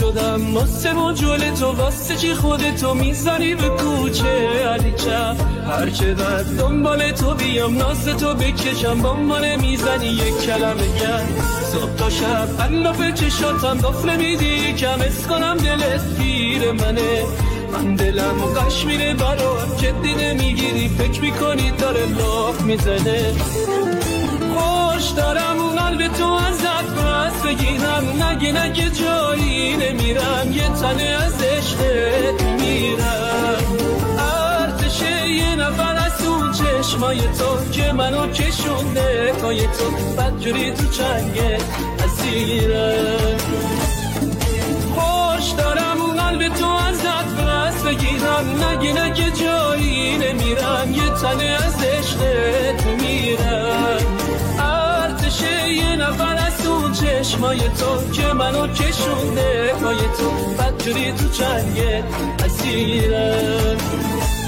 شدم واسه موجول تو، واسه چی خودتو میزنی به کوچه علی چپ. هرچقدر دنبال تو بیام ناز تو بکشم بامبانه میزنی یک کلمه گرد. صبح تا شب اندافه چشاتم دفله میدی کم اس کنم دلت گیر منه. من دلم و قش میره برات جدی نمیگیری فکر میکنی داره لاف میزنه. خوش دارم اون قلب تو ازت پس بگیرم نگه جایی نمیرم یه تنه از عشقت میرم. ارتشه یه نفر از اون چشمای تو که منو کشونده پای تو بدجوری تو چنگه اسیرم. خوش دارم اون قلب تو ازت پس بگیرم نگه جایی نمیرم یه تنه از عشقت میرم. ارتشه یه نفر از اون چشمای تو که منو کشونده پای تو بدجوری تو چنگه اسیرم.